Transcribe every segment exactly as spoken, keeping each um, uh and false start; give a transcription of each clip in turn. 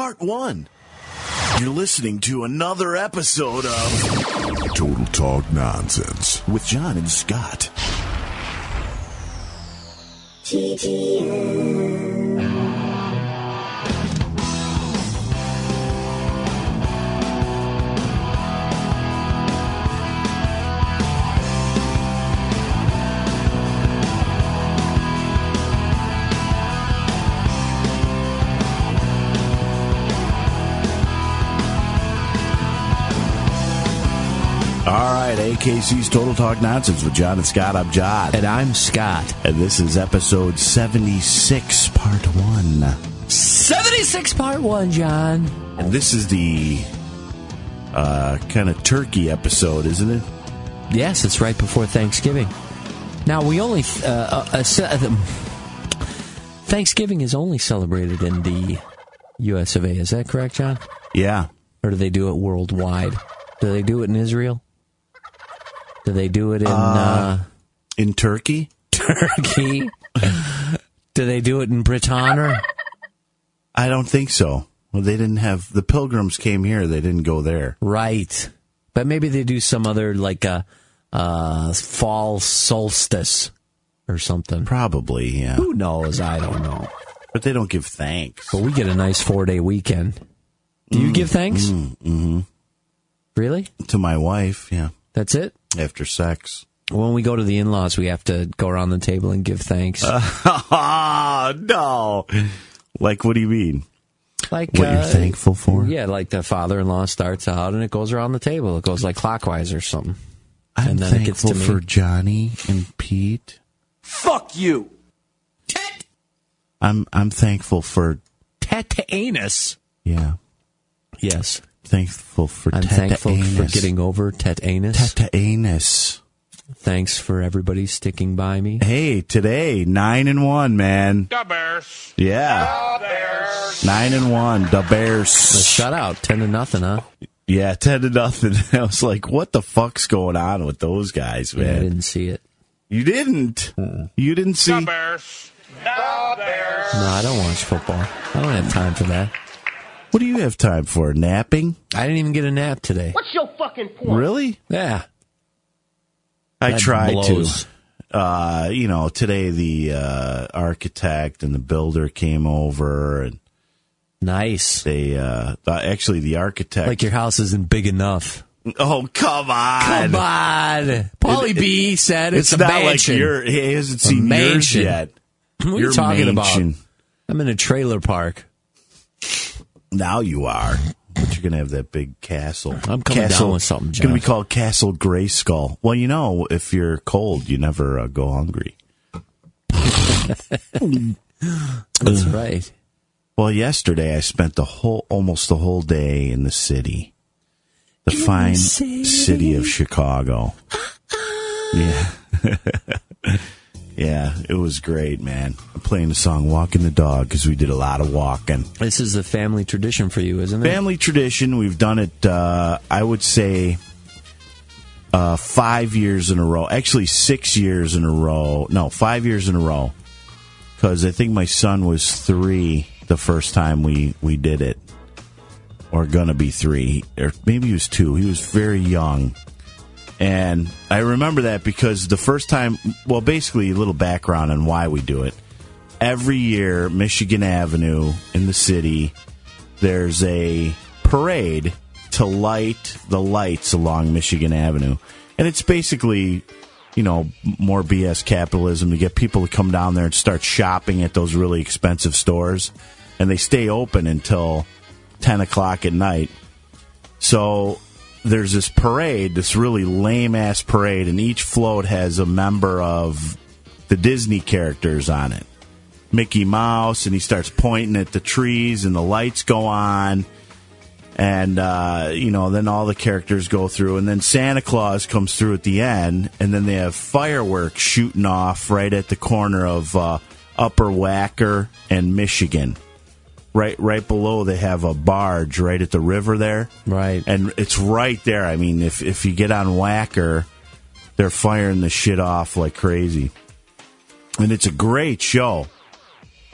Part one. You're listening to another episode of Total Talk Nonsense with John and Scott. T T N. All right, A K C's Total Talk Nonsense with John and Scott. I'm John. And I'm Scott. And this is episode seventy-six, part one. seventy-six, part one, John. And this is the uh, kind of turkey episode, isn't it? Yes, it's right before Thanksgiving. Now, we only... Uh, uh, uh, Thanksgiving is only celebrated in the U S of A. Is that correct, John? Yeah. Or do they do it worldwide? Do they do it in Israel? Do they do it in... Uh, uh, in Turkey? Turkey? Do they do it in Britain? I don't think so. Well, they didn't have... The Pilgrims came here. They didn't go there. Right. But maybe they do some other, like, a uh, fall solstice or something. Probably, yeah. Who knows? I don't know. But they don't give thanks. But we get a nice four-day weekend. Do you mm, give thanks? Mm, mm-hmm. Really? To my wife, yeah. That's it? After sex. When we go to the in-laws, we have to go around the table and give thanks. Uh, no. Like, what do you mean? Like what uh, you're thankful for? Yeah, like the father-in-law starts out and it goes around the table. It goes like clockwise or something. I'm and then thankful it gets to me. for Johnny and Pete. Fuck you. Tet. I'm I'm thankful for Tet-anus. Yeah. Yes. Thankful for I'm thankful for getting over Tet-anus. Tet-anus. Thanks for everybody sticking by me. Hey, today, nine and one, man. The Bears. Yeah. The Bears. Nine and one, the Bears. A shutout, ten to nothing, huh? Yeah, ten to nothing. I was like, what the fuck's going on with those guys, man? Yeah, I didn't see it. You didn't? Uh-uh. You didn't see? The Bears. The Bears. No, I don't watch football. I don't have time for that. What do you have time for? Napping? I didn't even get a nap today. What's your fucking point? Really? Yeah. I That tried blows. to. Uh, you know, today the uh, architect and the builder came over, and nice. They uh, actually the architect, like your house isn't big enough. Oh, come on, come on! Paulie B said it's, it's a not mansion. Like you're, he hasn't seen yours yet. What are your you talking mansion. about? I'm in a trailer park. Now you are. But you're going to have that big castle. I'm coming castle, down with something, It's going to be called Castle Grayskull. Well, you know, if you're cold, you never uh, go hungry. That's right. Well, yesterday I spent the whole, almost the whole day in the city. The in fine the city. city of Chicago. Yeah. Yeah, it was great, man. I'm playing the song Walking the Dog because we did a lot of walking. This is a family tradition for you, isn't it? Family tradition. We've done it, uh, I would say, uh, five years in a row. Actually, six years in a row. No, five years in a row. Because I think my son was three the first time we, we did it. Or gonna be three. Or maybe he was two. He was very young. And I remember that because the first time, well, basically a little background on why we do it. Every year, Michigan Avenue in the city, there's a parade to light the lights along Michigan Avenue. And it's basically, you know, more B S capitalism to get people to come down there and start shopping at those really expensive stores. And they stay open until ten o'clock at night. So there's this parade, this really lame-ass parade, and each float has a member of the Disney characters on it. Mickey Mouse, and he starts pointing at the trees, and the lights go on, and, uh, you know, then all the characters go through, and then Santa Claus comes through at the end, and then they have fireworks shooting off right at the corner of uh, Upper Wacker and Michigan. Right, right below, they have a barge right at the river there. Right. And it's right there. I mean, if if you get on Wacker, they're firing the shit off like crazy. And it's a great show.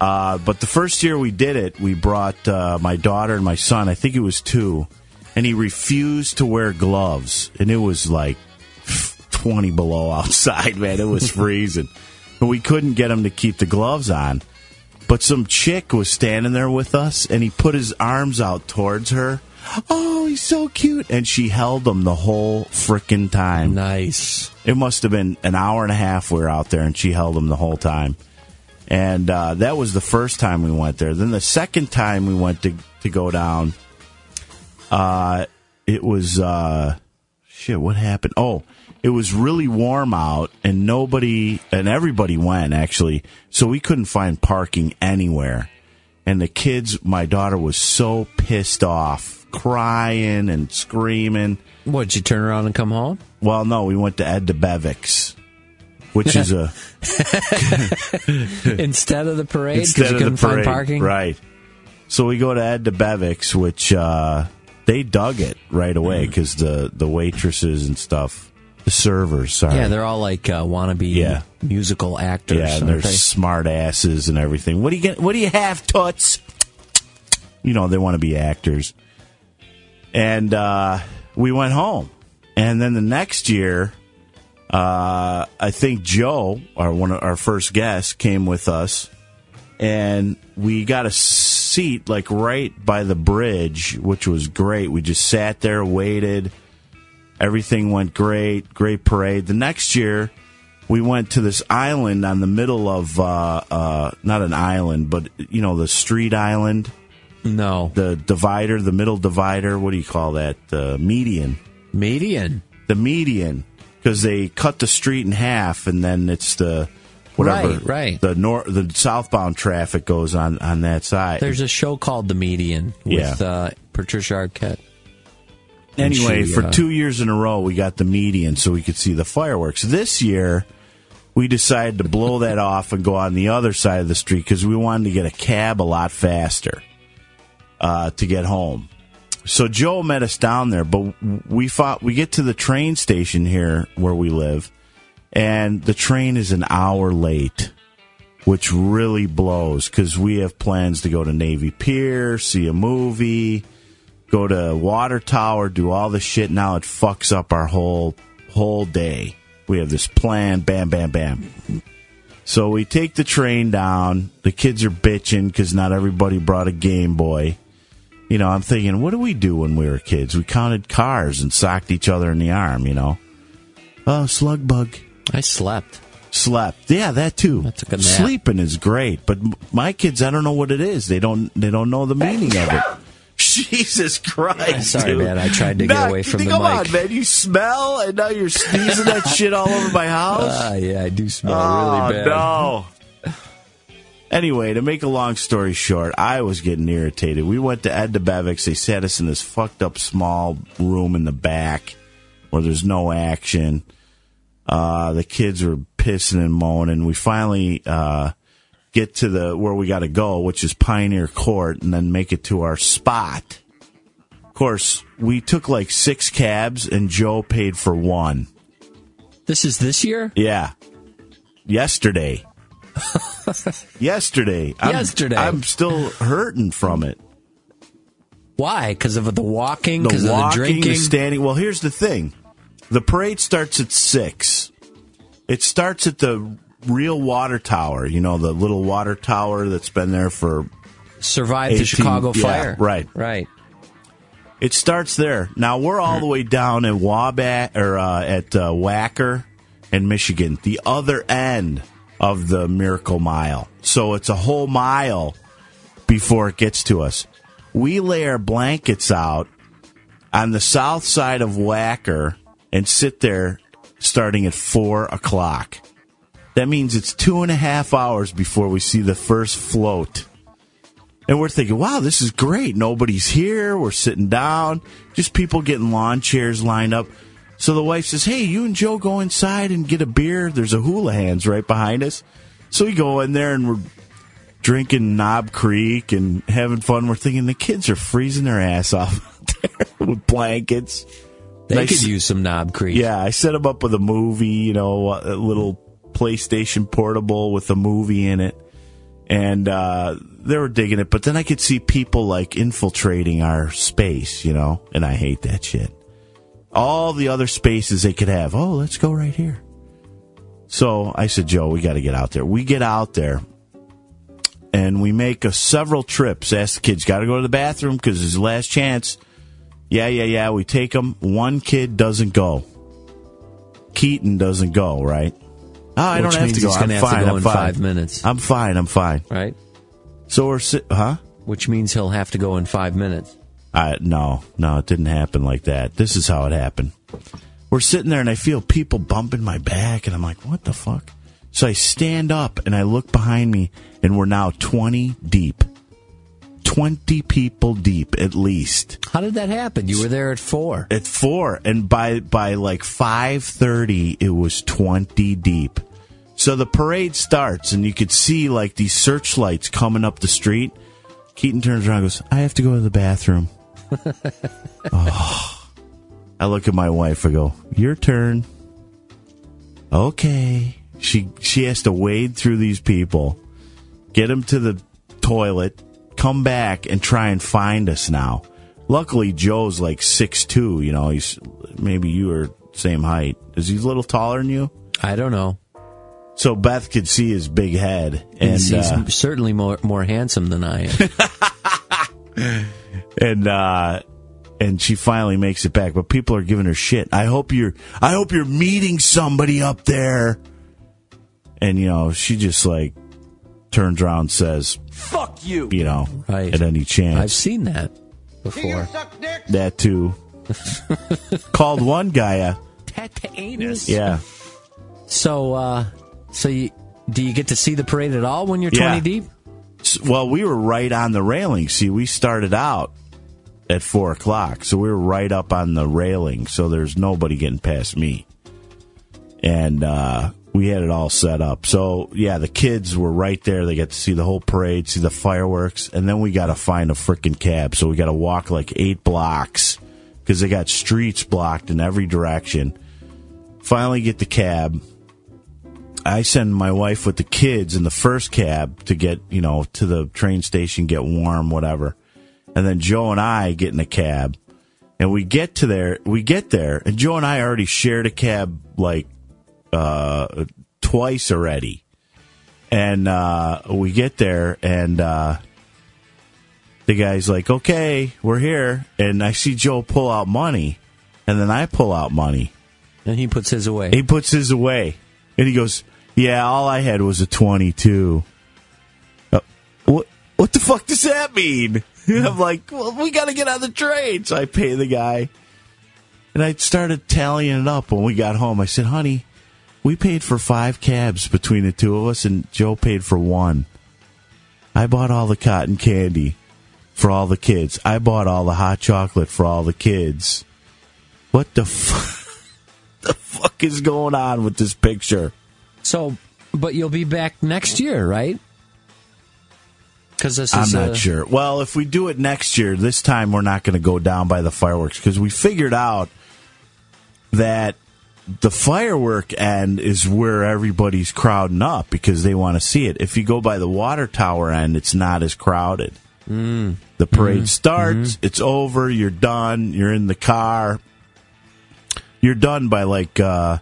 Uh, but the first year we did it, we brought uh, my daughter and my son, I think it was two, and he refused to wear gloves. And it was like twenty below outside, man. It was freezing. And we couldn't get him to keep the gloves on. But some chick was standing there with us, and he put his arms out towards her. Oh, he's so cute. And she held him the whole frickin' time. Nice. It must have been an hour and a half we were out there, and she held him the whole time. And uh, that was the first time we went there. Then the second time we went to, to go down, uh, it was, uh, shit, what happened? Oh, it was really warm out, and nobody, and everybody went, actually. So we couldn't find parking anywhere. And the kids, my daughter was so pissed off, crying and screaming. What, did you turn around and come home? Well, no, we went to Ed DeBevick's, which is a... Instead of the parade? Instead you of the couldn't find parade, parking? right. So we go to Ed DeBevick's, which uh, they dug it right away because the, the waitresses and stuff, the servers, sorry. Yeah, they're all like uh, wannabe Yeah. musical actors. Yeah, and aren't they're they? smart asses and everything. What do you get? What do you have, toots? You know, they want to be actors. And uh, we went home. And then the next year, uh, I think Joe, our one of our first guests, came with us, and we got a seat like right by the bridge, which was great. We just sat there, waited. Everything went great, great parade. The next year, we went to this island on the middle of, uh, uh, not an island, but, you know, the street island. No. The divider, the middle divider. What do you call that? The median. Median. The median. Because they cut the street in half, and then it's the, whatever. Right, right. The nor- the southbound traffic goes on, on that side. There's a show called The Median with Yeah. uh, Patricia Arquette. And Anyway, she, for uh, two years in a row, we got the median so we could see the fireworks. This year, we decided to blow that off and go on the other side of the street because we wanted to get a cab a lot faster uh, to get home. So Joe met us down there, but we fought, we get to the train station here where we live, and the train is an hour late, which really blows because we have plans to go to Navy Pier, see a movie, go to Water Tower, do all this shit. Now it fucks up our whole whole day. We have this plan, bam, bam, bam. So we take the train down. The kids are bitching because not everybody brought a Game Boy. You know, I'm thinking, what did we do when we were kids? We counted cars and socked each other in the arm, you know. Oh, slug bug. I slept. Slept. Yeah, that too. That's a good nap. Sleeping is great, but my kids, I don't know what it is. They don't they don't know the meaning of it. Jesus Christ. Sorry, dude. man. I tried to Nah, get away from the come mic. on, man. You smell, and now you're sneezing that shit all over my house? Ah, yeah, I do smell oh, really bad. no. Anyway, to make a long story short, I was getting irritated. We went to Ed DeBevick's. They sat us in this fucked up small room in the back where there's no action. Uh, the kids were pissing and moaning. We finally uh, get to the where we got to go, which is Pioneer Court, and then make it to our spot. Of course, we took like six cabs, and Joe paid for one. This is this year? Yeah. Yesterday. Yesterday. I'm, Yesterday. I'm still hurting from it. Why? Because of the walking? The Because of the walking, drinking? the standing. Well, here's the thing. The parade starts at six. It starts at the real water tower. You know, the little water tower that's been there for... Survived the eighteen Chicago yeah, fire. right. Right. It starts there. Now, we're all the way down at Wabat, or uh, at uh, Wacker in Michigan, the other end of the Miracle Mile. So it's a whole mile before it gets to us. We lay our blankets out on the south side of Wacker and sit there starting at four o'clock. That means it's two and a half hours before we see the first float. And we're thinking, wow, this is great. Nobody's here. We're sitting down. Just people getting lawn chairs lined up. So the wife says, hey, you and Joe go inside and get a beer. There's a Hula Hands right behind us. So we go in there and we're drinking Knob Creek and having fun. We're thinking the kids are freezing their ass off out there with blankets. They Nice. could use some Knob Creek. Yeah, I set them up with a movie, you know, a little PlayStation Portable with a movie in it. And uh, they were digging it, but then I could see people like infiltrating our space, you know, and I hate that shit. All the other spaces they could have. Oh, let's go right here. So I said, Joe, we got to get out there. We get out there, and we make a several trips. Ask the kids, got to go to the bathroom because it's the last chance. Yeah, yeah, yeah. We take them. One kid doesn't go. Keaton doesn't go, right? Oh, I Which don't have means to go. he's I'm gonna have fine. to go I'm in fine. five minutes. I'm fine. I'm fine. Right? So we're si- huh? Which means he'll have to go in five minutes. I, no, no, it didn't happen like that. This is how it happened. We're sitting there, and I feel people bumping my back, and I'm like, what the fuck? So I stand up, and I look behind me, and we're now twenty deep. twenty people deep, at least. How did that happen? You were there at four. At four, and by by like five thirty, it was twenty deep. So the parade starts, and you could see like these searchlights coming up the street. Keaton turns around and goes, I have to go to the bathroom. Oh. I look at my wife, I go, your turn. Okay. She she has to wade through these people, get them to the toilet, come back, and try and find us now. Luckily, Joe's like six two, you know, he's maybe you are same height. Is he a little taller than you? I don't know. So Beth could see his big head. And He's, he's uh, certainly more more handsome than I am. and uh and she finally makes it back, but people are giving her shit. I hope you're I hope you're meeting somebody up there. And you know, she just like turns around and says, Fuck you. You know, Right. at any chance. I've seen that before. That too. Called one guy a Tetanus. yeah. So, uh, so you, do you get to see the parade at all when you're Yeah. twenty deep? S- Well, we were right on the railing. See, we started out at four o'clock, so we were right up on the railing. So there's nobody getting past me, and uh, we had it all set up. So yeah, the kids were right there. They got to see the whole parade, see the fireworks, and then we got to find a freaking cab. So we got to walk like eight blocks because they got streets blocked in every direction. Finally, get the cab. I send my wife with the kids in the first cab to get, you know, to the train station, get warm, whatever. And then Joe and I get in a cab, and we get to there, we get there, and Joe and I already shared a cab like uh, twice already. And uh, we get there, and uh, the guy's like, okay, we're here. And I see Joe pull out money, and then I pull out money. And he puts his away. He puts his away, and he goes, yeah, all I had was a twenty-two. Uh, what What the fuck does that mean? And I'm like, well, we got to get on the train. So I pay the guy, and I started tallying it up when we got home. I said, honey, we paid for five cabs between the two of us, and Joe paid for one. I bought all the cotton candy for all the kids. I bought all the hot chocolate for all the kids. What the fuck? The fuck is going on with this picture? So, but you'll be back next year, right? Because this I'm is not uh, sure. Well, if we do it next year, this time we're not going to go down by the fireworks because we figured out that the firework end is where everybody's crowding up because they want to see it. If you go by the water tower end, it's not as crowded. Mm. The parade Mm-hmm. starts, Mm-hmm. it's over, you're done, you're in the car. You're done by like, uh,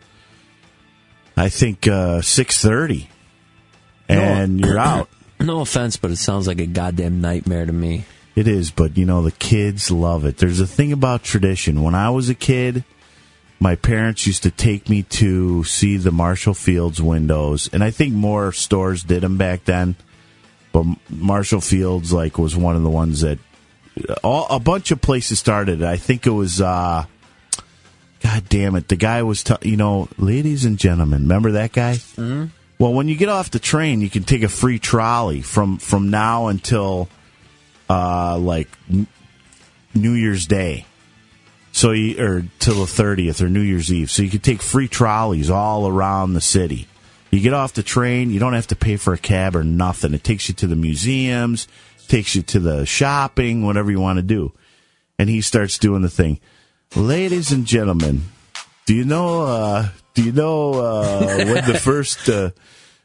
I think, uh, six thirty, and No. you're out. No offense, but it sounds like a goddamn nightmare to me. It is, but, you know, the kids love it. There's a thing about tradition. When I was a kid, my parents used to take me to see the Marshall Fields windows, and I think more stores did them back then, but Marshall Fields, like, was one of the ones that all, a bunch of places started. I think it was... Uh, God damn it. The guy was, t- you know, ladies and gentlemen, remember that guy? Mm-hmm. Well, when you get off the train, you can take a free trolley from, from now until, uh, like, n- New Year's Day. So you, or till the thirtieth or New Year's Eve. So you can take free trolleys all around the city. You get off the train, you don't have to pay for a cab or nothing. It takes you to the museums, takes you to the shopping, whatever you want to do. And he starts doing the thing. Ladies and gentlemen, do you know? Uh, do you know uh, when the first uh,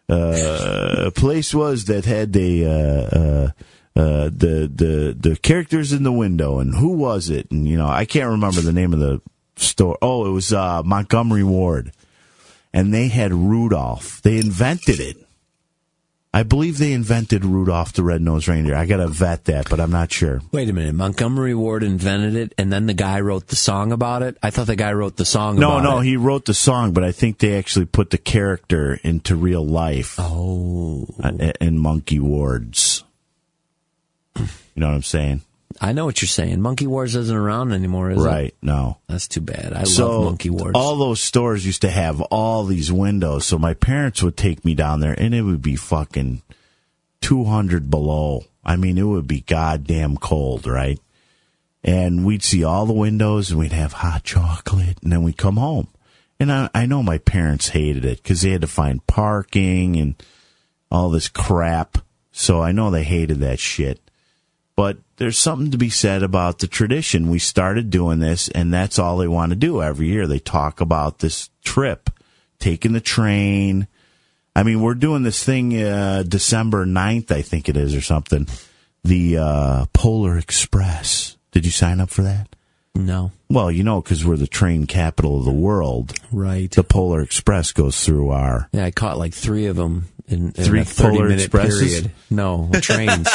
uh, place was that had the uh, uh, uh, the the the characters in the window, and who was it? And you know, I can't remember the name of the store. Oh, it was uh, Montgomery Ward, and they had Rudolph. They invented it. I believe they invented Rudolph the Red-Nosed Reindeer. I got to vet that, but I'm not sure. Wait a minute. Montgomery Ward invented it, and then the guy wrote the song about it? I thought the guy wrote the song no, about no, it. No, he wrote the song, but I think they actually put the character into real life. Oh. In Monkey Wards. You know what I'm saying? I know what you're saying. Monkey Wars isn't around anymore, is it? Right, no. That's too bad. I so love Monkey Wars. All those stores used to have all these windows, so my parents would take me down there, and it would be fucking two hundred below. I mean, it would be goddamn cold, right? And we'd see all the windows, and we'd have hot chocolate, and then we'd come home. And I, I know my parents hated it because they had to find parking and all this crap. So I know they hated that shit. But there's something to be said about the tradition. We started doing this, and that's all they want to do every year. They talk about this trip, taking the train. I mean, we're doing this thing uh, December ninth, I think it is, or something. The uh, Polar Express. Did you sign up for that? No. Well, you know, because we're the train capital of the world. Right. The Polar Express goes through our... Yeah, I caught like three of them in, in three a thirty Polar minute Expresses? period. No, trains.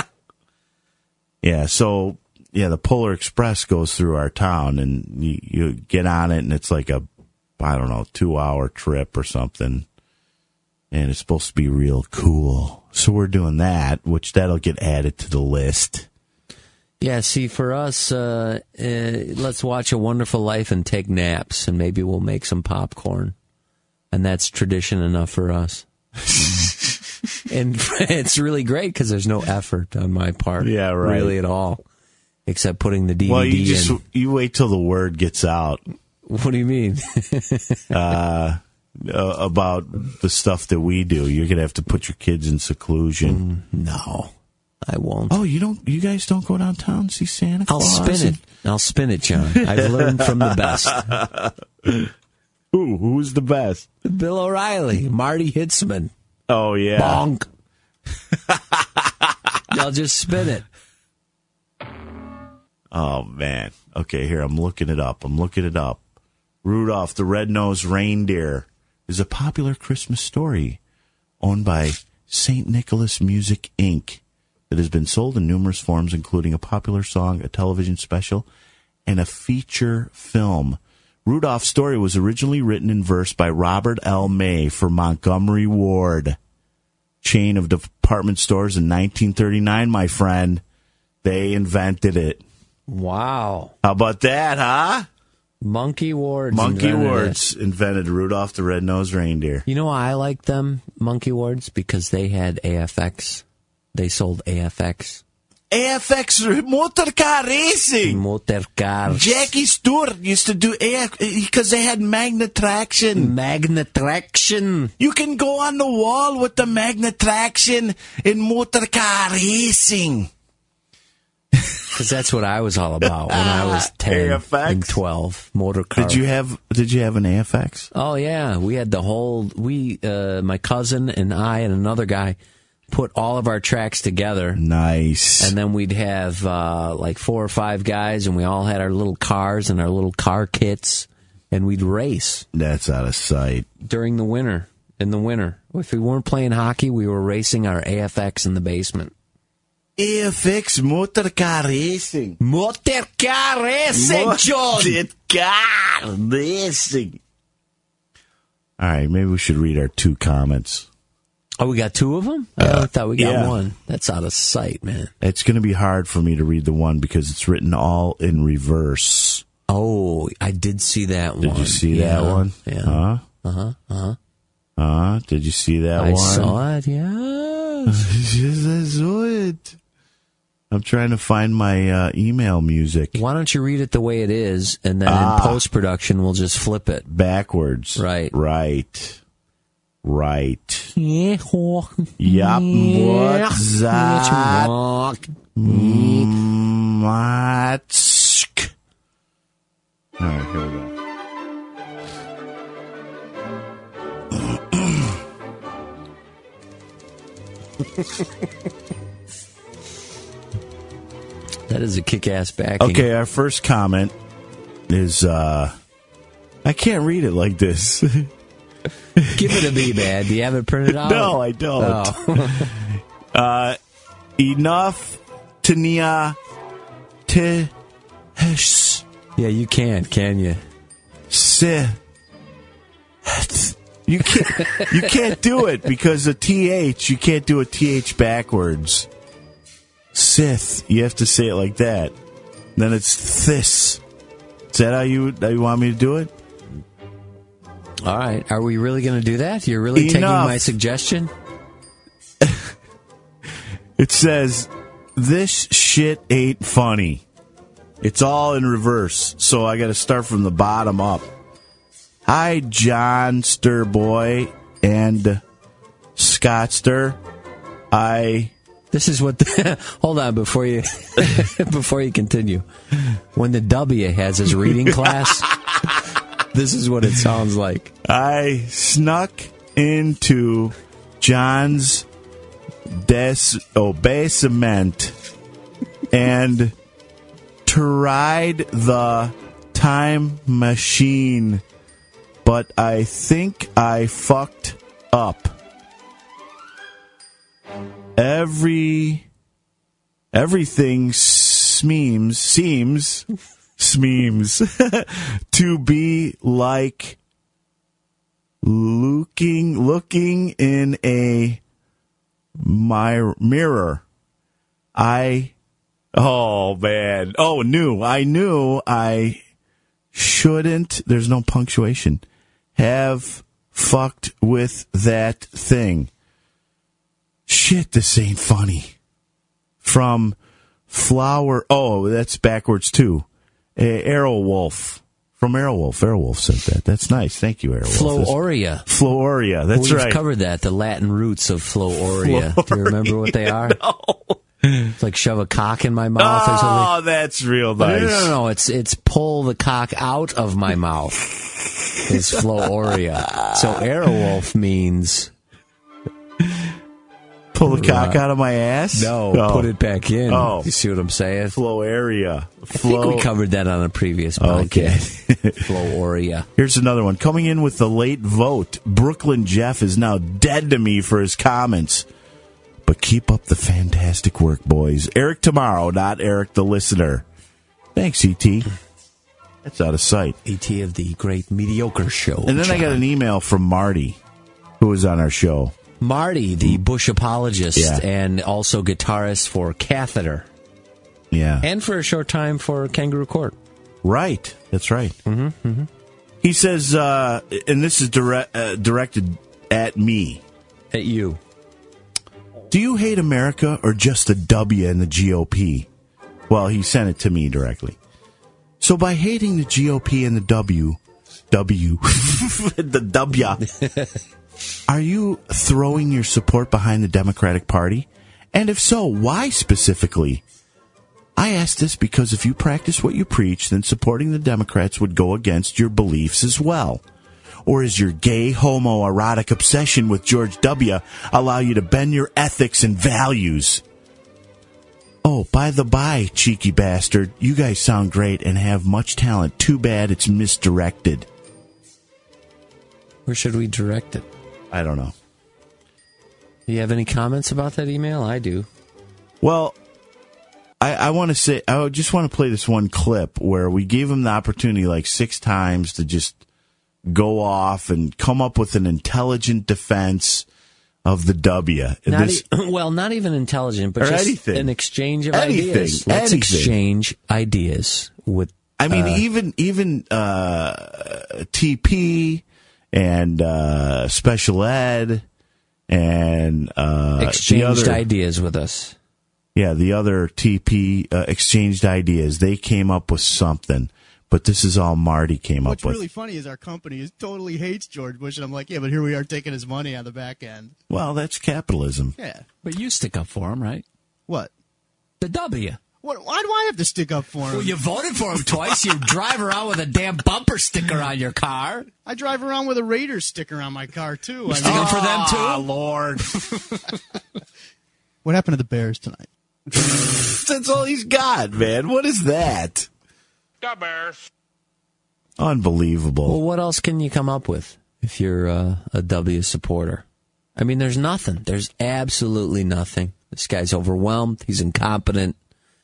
Yeah, so, yeah, the Polar Express goes through our town, and you, you get on it, and it's like a, I don't know, two-hour trip or something, and it's supposed to be real cool. So we're doing that, which that'll get added to the list. Yeah, see, for us, uh, uh, let's watch A Wonderful Life and take naps, and maybe we'll make some popcorn. And that's tradition enough for us. And it's really great because there's no effort on my part. Yeah, right. Really at all. Except putting the D V D well, you just in. you wait till the word gets out. What do you mean? uh, uh, about the stuff that we do. You're going to have to put your kids in seclusion. Mm, no. I won't. Oh, you don't? You guys don't go downtown and see Santa I'll Claus? spin it. I'll spin it, John. I've learned from the best. Who? Who's the best? Bill O'Reilly, Marty Hitzman. Oh, yeah. Bonk. I'll just spin it. Oh, man. Okay, here, I'm looking it up. I'm looking it up. Rudolph the Red-Nosed Reindeer is a popular Christmas story owned by Saint Nicholas Music, Incorporated that has been sold in numerous forms, including a popular song, a television special, and a feature film. Rudolph's story was originally written in verse by Robert L. May for Montgomery Ward, chain of department stores in nineteen thirty-nine, my friend. They invented it. Wow. How about that, huh? Monkey Wards. Monkey invented Wards it. invented Rudolph the Red-Nosed Reindeer. You know why I like them, Monkey Wards? Because they had A F X. They sold A F X. A F X motor car racing. Motor cars. Jackie Stewart used to do A F because they had magnet traction. Magnet traction. You can go on the wall with the magnet traction in motor car racing. Because that's what I was all about when I was ten A F X? and twelve. Motor car. Did you have Did you have an A F X? Oh yeah, we had the whole. We, uh, my cousin and I and another guy, put all of our tracks together. Nice. And then we'd have uh, like four or five guys, and we all had our little cars and our little car kits, and we'd race. That's out of sight. During the winter. In the winter. If we weren't playing hockey, we were racing our A F X in the basement. A F X motor car racing. Motor car racing, John! Motor car racing. All right, maybe we should read our two comments. Oh, we got two of them? I Uh, thought we got yeah. one. That's out of sight, man. It's going to be hard for me to read the one because it's written all in reverse. Oh, I did see that one. Did you see Yeah, that one? Yeah. Huh? Uh-huh, uh-huh. Huh? Did you see that I one? saw it, yes. Yes, I saw it. I'm trying to find my uh, email music. Why don't you read it the way it is, and then Ah. in post-production, we'll just flip it. Backwards. Right. Right. Right. Yup, Yup. What's that? Matsk. All right, here we go. That is a kick-ass backing. Okay, our first comment is, uh, I can't read it like this. Give it to me, man. Do you have it printed out? No, I don't. Oh. uh, enough tania te Yeah, you can't, can you? se. You can't, you can't do it because the T H, you can't do a T H backwards. Sith, you have to say it like that. Then it's this. Is that how you, how you want me to do it? All right. Are we really going to do that? You're really Enough. taking my suggestion? It says, this shit ain't funny. It's all in reverse, so I got to start from the bottom up. Hi, John Sturboy and Scottster. I... This is what. The, hold on before you before you continue. When the W has his reading class, this is what it sounds like. I snuck into John's des oh, basement and tried the time machine, but I think I fucked up. Every everything seems seems seems to be like looking looking in a my mirror. I oh man oh knew I knew I shouldn't. There's no punctuation. Have fucked with that thing. Shit, this ain't funny. From Flower... Oh, that's backwards, too. Uh, Arrowwolf. From Arrowwolf. Arrowwolf said that. That's nice. Thank you, Arrowwolf. Flooria. Flooria. That's We've right. covered that, the Latin roots of Flooria. Do you remember what they are? No. It's like shove a cock in my mouth or something. Oh, that's real No, nice. no, no, no. It's, it's pull the cock out of my mouth. It's Flooria. So Arrowwolf means... Pull the cock out of my ass? No, oh. put it back in. Oh. You see what I'm saying? Flow area. I think we covered that on a previous podcast. Okay. Flooria. Here's another one. Coming in with the late vote, Brooklyn Jeff is now dead to me for his comments. But keep up the fantastic work, boys. Eric Tomorrow, not Eric the listener. Thanks, E T. That's out of sight. E T of the Great Mediocre Show. And then John. I got an email from Marty, who was on our show. Marty, the Bush apologist, Yeah. and also guitarist for Catheter. Yeah. And for a short time for Kangaroo Court. Right. That's right. Mm-hmm, mm-hmm. He says, uh, and this is dire- uh, directed at me. At you. Do you hate America or just the W in the G O P? Well, he sent it to me directly. So by hating the G O P and the W, W, the W, are you throwing your support behind the Democratic Party? And if so, why specifically? I ask this because if you practice what you preach, then supporting the Democrats would go against your beliefs as well. Or is your gay, homoerotic obsession with George W. allow you to bend your ethics and values? Oh, by the by, cheeky bastard, you guys sound great and have much talent. Too bad it's misdirected. Where should we direct it? I don't know. Do you have any comments about that email? I do. Well, I, I want to say, I just want to play this one clip where we gave him the opportunity like six times to just go off and come up with an intelligent defense of the W. And Not this, e- well, not even intelligent, but Or just anything. an exchange of Anything. ideas. Let's Anything. exchange ideas with. I mean, uh, even even uh, T P and uh, special ed and uh, the exchanged other, ideas with us. Yeah, the other T P uh, exchanged ideas. They came up with something. But this is all Marty came What's up with. really funny is our company is totally hates George Bush, and I'm like, yeah, but here we are taking his money on the back end. Well, that's capitalism. Yeah. But you stick up for him, right? What? The W. What? Why do I have to stick up for him? Well, you voted for him twice. You drive around with a damn bumper sticker on your car. I drive around with a Raiders sticker on my car, too. I Stick mean, up for them, too? Oh, Lord. What happened to the Bears tonight? That's all he's got, man. What is that? The Bears. Unbelievable. Well, what else can you come up with if you're uh, a W supporter? I mean, there's nothing. There's absolutely nothing. This guy's overwhelmed. He's incompetent.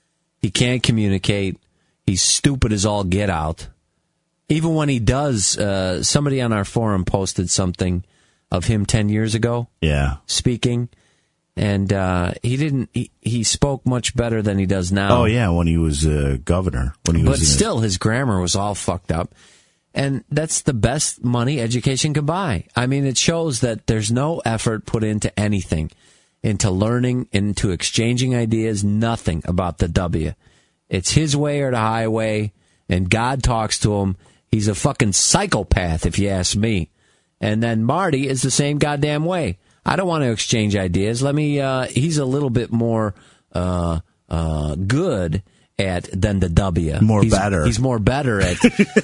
He can't communicate. He's stupid as all get out. Even when he does, uh, somebody on our forum posted something of him ten years ago. Yeah. Speaking. And uh, he didn't. He, he spoke much better than he does now. Oh yeah, when he was uh, governor. When he was but still, his grammar was all fucked up. And that's the best money education can buy. I mean, it shows that there's no effort put into anything, into learning, into exchanging ideas. Nothing about the W. It's his way or the highway. And God talks to him. He's a fucking psychopath, if you ask me. And then Marty is the same goddamn way. I don't want to exchange ideas. Let me, uh, he's a little bit more, uh, uh, good at than the W. More he's, better. He's more better at,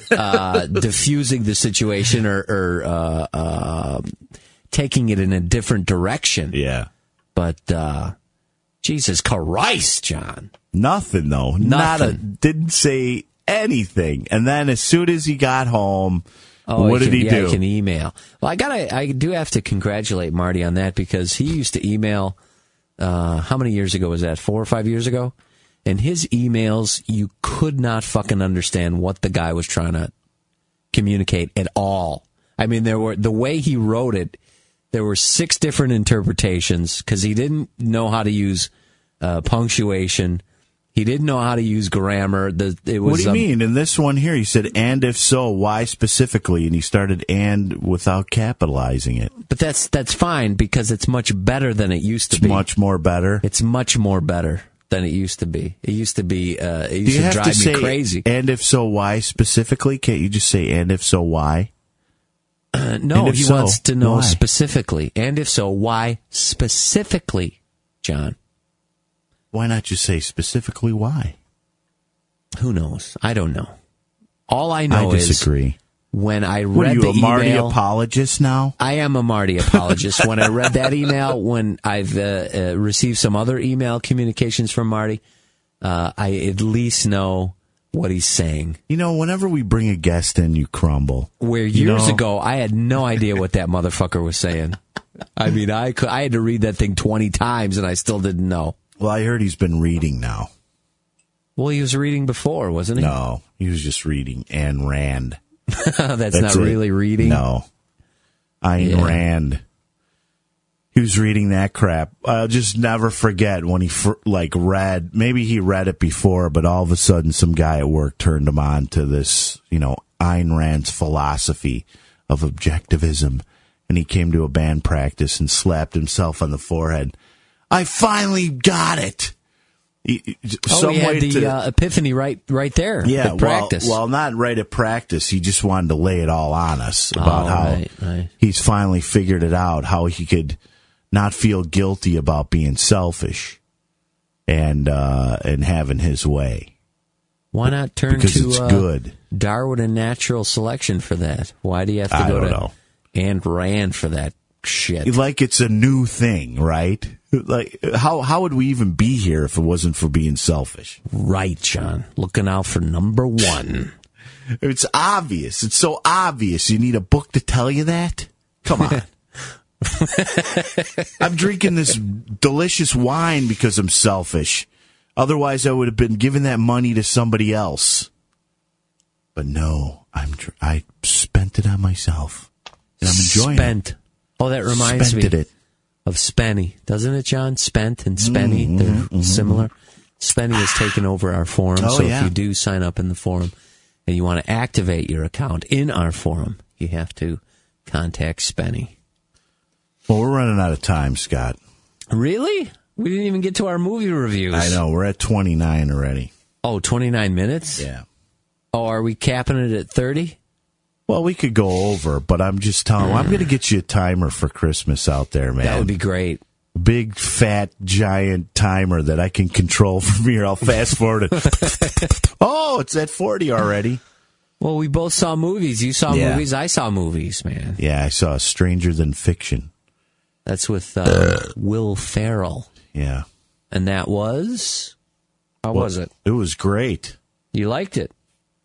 uh, diffusing the situation or, or, uh, uh, taking it in a different direction. Yeah. But, uh, Jesus Christ, John. Nothing though. Nothing. Not a, didn't say anything. And then as soon as he got home, Oh, what he did can, he yeah, do? He can email. Well, I gotta, I do have to congratulate Marty on that because he used to email. Uh, how many years ago was that? Four or five years ago. And his emails, you could not fucking understand what the guy was trying to communicate at all. I mean, there were the way he wrote it. There were six different interpretations because he didn't know how to use uh, punctuation. He didn't know how to use grammar. The, it was, what do you um, mean? In this one here, he said, and if so, why specifically? And he started and without capitalizing it. But that's that's fine because it's much better than it used to It's be. much more better. It's much more better than it used to be. It used to be, uh, it Do used you to have drive to me say, crazy. and if so, why specifically? Can't you just say, and if so, why? Uh, no, and if he so, wants to know why? specifically. And if so, why specifically, John? Why not just say specifically why? Who knows? I don't know. All I know I is disagree. when I What are read you, the a Marty email, apologist now? I am a Marty apologist. When I read that email, when I've uh, uh, received some other email communications from Marty, uh, I at least know what he's saying. You know, whenever we bring a guest in, you crumble. Where You years know? ago, I had no idea what that motherfucker was saying. I mean, I could, I had to read that thing twenty times, and I still didn't know. Well, I heard he's been reading now. Well, he was reading before, wasn't he? No, he was just reading Ayn Rand. That's, That's not it. really reading. No. Ayn Yeah. Rand. He was reading that crap. I'll just never forget when he, fr- like, read, maybe he read it before, but all of a sudden some guy at work turned him on to this, you know, Ayn Rand's philosophy of objectivism. And he came to a band practice and slapped himself on the forehead. I finally got it. He, Oh, some he had way the to- uh, epiphany right, right there. yeah, at practice. Well, well, not right at practice. He just wanted to lay it all on us about Oh, how right, right. he's finally figured it out, how he could not feel guilty about being selfish and uh, and having his way. Why not turn Because to it's uh, good. Darwin and natural selection for that? Why do you have to I go don't to know. Ayn Rand for that shit? Like it's a new thing, right? Like how how would we even be here if it wasn't for being selfish? Right, John. Looking out for number one. It's obvious. It's so obvious. You need a book to tell you that? Come on. I'm drinking this delicious wine because I'm selfish. Otherwise, I would have been giving that money to somebody else. But no, I'm dr- I spent it on myself, and I'm enjoying Spent. it. Oh, that reminds Spent me it. of Spenny, doesn't it, John? Spent and Spenny, Mm-hmm, they're mm-hmm. similar. Spenny has taken over our forum, Oh, so yeah. if you do sign up in the forum and you want to activate your account in our forum, you have to contact Spenny. Well, we're running out of time, Scott. Really? We didn't even get to our movie reviews. I know we're at twenty-nine already. Oh, twenty-nine minutes? Yeah. Oh, are we capping it at thirty? Well, we could go over, but I'm just telling you, I'm going to get you a timer for Christmas out there, man. That would be great. Big, fat, giant timer that I can control from here. I'll fast forward it. Oh, it's at forty already. Well, we both saw movies. You saw Yeah. movies. I saw movies, man. Yeah, I saw Stranger Than Fiction. That's with uh, Will Ferrell. Yeah. And that was? How Well, was it? It was great. You liked it?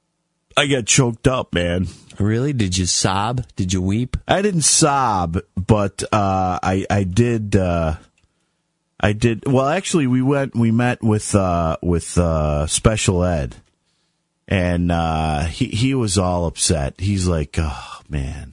I got choked up, man. Really? Did you sob? Did you weep? I didn't sob, but uh, I I did. Uh, I did. Well, actually, we went. We met with uh, with uh, special ed, and uh, he he was all upset. He's like, "Oh man,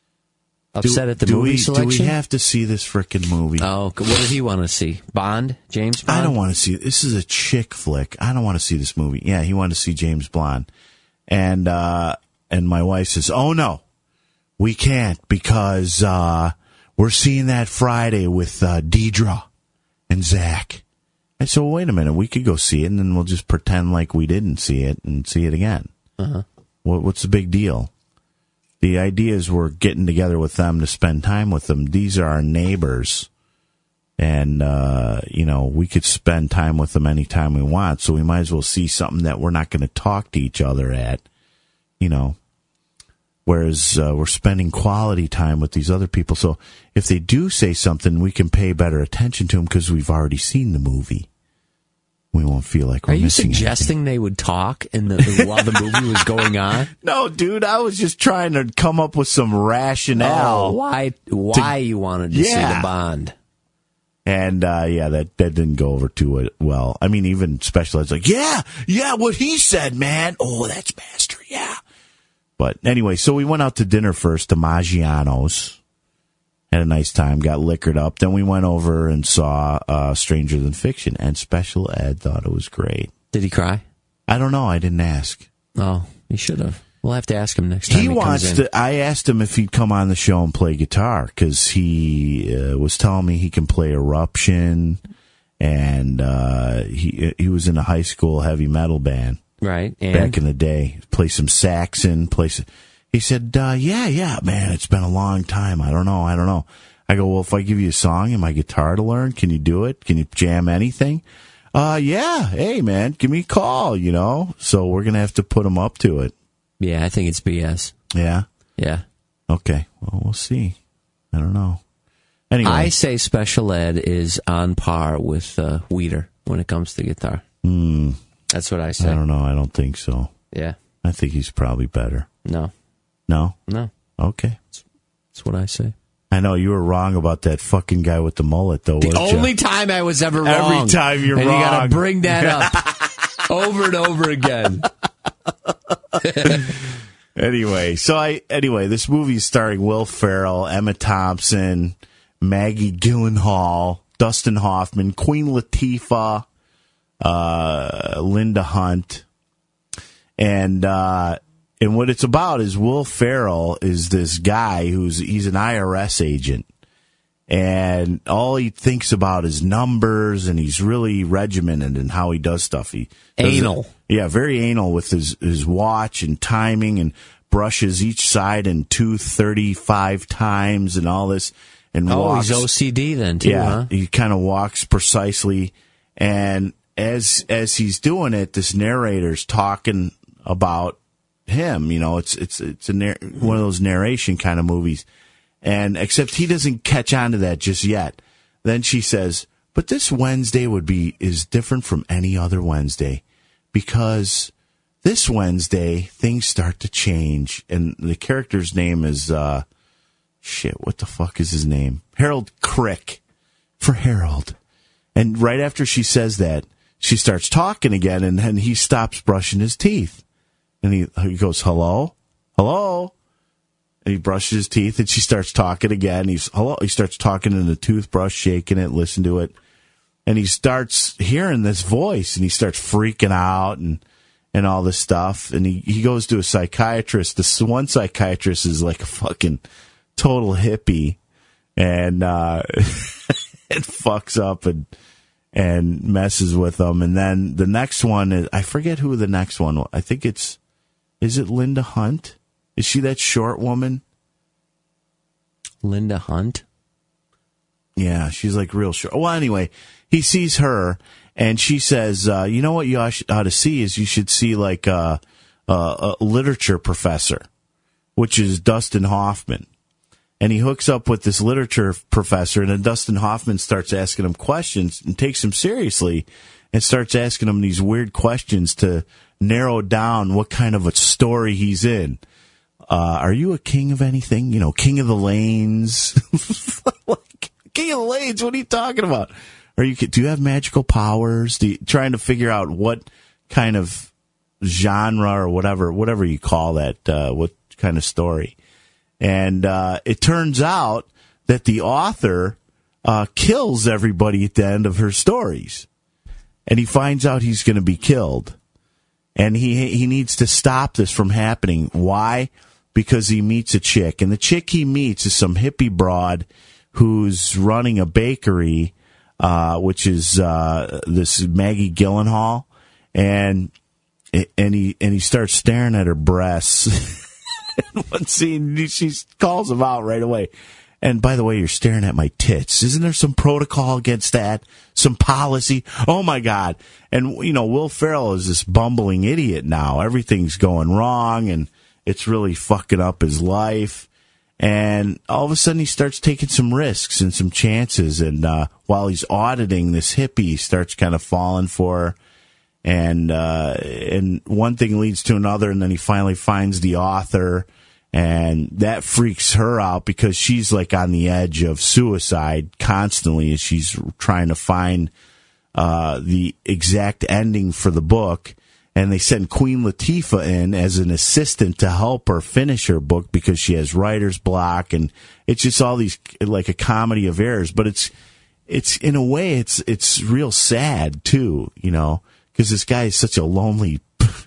Upset do, at the do movie we, selection? Do we have to see this frickin' movie?" Oh, what did he want to see? Bond? James Bond? I don't want to see. This is a chick flick. I don't want to see this movie. Yeah, he wanted to see James Bond, and uh, and my wife says, "Oh no, we can't because uh, we're seeing that Friday with uh, Deidre and Zach." And so, wait a minute, we could go see it, and then we'll just pretend like we didn't see it and see it again. Uh-huh. What, what's the big deal? The idea is we're getting together with them to spend time with them. These are our neighbors. And, uh, you know, we could spend time with them anytime we want. So we might as well see something that we're not going to talk to each other at, you know. Whereas uh, we're spending quality time with these other people. So if they do say something, we can pay better attention to them because we've already seen the movie. We won't feel like we're Are you missing suggesting anything. they would talk in the, while the movie was going on? No, dude, I was just trying to come up with some rationale. Oh, why why you wanted to see Yeah. the Bond. And, uh, yeah, that, that didn't go over too well. I mean, even special ed's like, yeah, yeah, what he said, man. Oh, that's master, yeah. But anyway, so we went out to dinner first to Maggiano's. Had a nice time, got liquored up. Then we went over and saw uh, Stranger Than Fiction, and special ed thought it was great. Did he cry? I don't know. I didn't ask. Oh, he should have. We'll have to ask him next time He, he, wants comes in. to. I asked him if he'd come on the show and play guitar because he uh, was telling me he can play Eruption, and uh, he he was in a high school heavy metal band Right. And back in the day. Play some Saxon. Play some. He said, uh, "Yeah, yeah, man, it's been a long time. I don't know. I don't know." I go, "Well, if I give you a song and my guitar to learn, can you do it? Can you jam anything?" Uh, yeah. Hey, man, give me a call. You know. So we're gonna have to put him up to it. yeah, I think it's B S. Yeah. Yeah. Okay. Well, we'll see. I don't know. Anyway, I say special ed is on par with uh, Weeder when it comes to guitar. mm, That's what I say. I don't know. I don't think so. Yeah. I think he's probably better. No. No. No. Okay. That's what I say. I know you were wrong about that fucking guy with the mullet, though. The weren't ya? only time I was ever wrong. Every time you're and wrong. you got to bring that up over and over again. Anyway, so I anyway, this movie is starring Will Ferrell, Emma Thompson, Maggie Gyllenhaal, Dustin Hoffman, Queen Latifah, uh, Linda Hunt, and uh, and what it's about is Will Ferrell is this guy who's he's an I R S agent, and all he thinks about is numbers, and he's really regimented in how he does stuff. He does Anal. it- yeah, very anal with his his watch and timing, and brushes each side in two thirty-five times, and all this. And Oh, walks, he's O C D then, too, yeah, huh? he kind of walks precisely, and as as he's doing it, this narrator's talking about him. You know, it's it's it's a nar- one of those narration kind of movies, and except he doesn't catch on to that just yet. Then she says, "But this Wednesday would be is different from any other Wednesday, because this Wednesday things start to change." And the character's name is uh, shit. What the fuck is his name? Harold Crick, for Harold. And right after she says that, she starts talking again, and then he stops brushing his teeth. And he, he goes, "Hello? Hello?" And he brushes his teeth, and she starts talking again. He's, hello. He starts talking in the toothbrush, shaking it, listen to it. And he starts hearing this voice, and he starts freaking out and, and all this stuff. And he, he goes to a psychiatrist. This one psychiatrist is like a fucking total hippie, and, uh, it fucks up and, and messes with them. And then the next one is, I forget who the next one was. I think it's, is it Linda Hunt? Is she that short woman? Linda Hunt? Yeah, she's like real short. Well, anyway, he sees her, and she says, uh, you know what you ought to see is you should see like a, a, a literature professor, which is Dustin Hoffman. and he hooks up with this literature professor, and then Dustin Hoffman starts asking him questions and takes him seriously and starts asking him these weird questions to narrow down what kind of a story he's in. Uh, are you a king of anything? You know, king of the lanes? Like, king of the lanes? What are you talking about? Are you? Do you have magical powers? Do you, trying to figure out what kind of genre or whatever, whatever you call that, uh, what kind of story. And uh, it turns out that the author uh, kills everybody at the end of her stories. And he finds out he's going to be killed. And he he needs to stop this from happening. Why? Because he meets a chick. And the chick he meets is some hippie broad who's running a bakery, uh, which is uh, this Maggie Gyllenhaal. And and he and he starts staring at her breasts. In one scene, she calls him out right away. And by the way, you're staring at my tits. Isn't there some protocol against that? Some policy? Oh, my God. And, you know, Will Ferrell is this bumbling idiot now. Everything's going wrong, and it's really fucking up his life. And all of a sudden, he starts taking some risks and some chances. And uh, while he's auditing this hippie, he starts kind of falling for her. And uh, and one thing leads to another, and then he finally finds the author, and that freaks her out because she's like on the edge of suicide constantly as she's trying to find uh, the exact ending for the book. And they send Queen Latifah in as an assistant to help her finish her book because she has writer's block, and it's just all these like a comedy of errors. But it's it's in a way it's it's real sad too, you know. Because this guy is such a lonely,